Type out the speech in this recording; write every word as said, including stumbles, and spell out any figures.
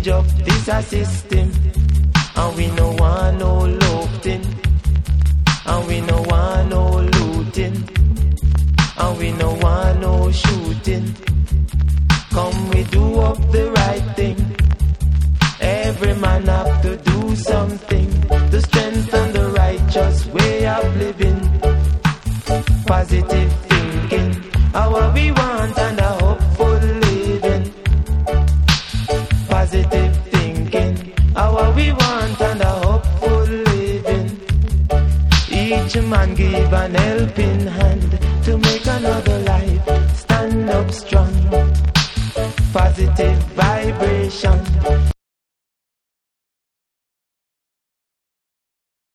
Injustice a system, and we no want no loafing, and we no want no looting, and we no want no shooting. Come we do up the right thing. Every man have to do something to strengthen the righteous way of living. Positive thinking, how we want and a hopeful living. Positive thinking, how we want and a hopeful living. Each man give an helping hand to make another life stand up strong. Positive vibration.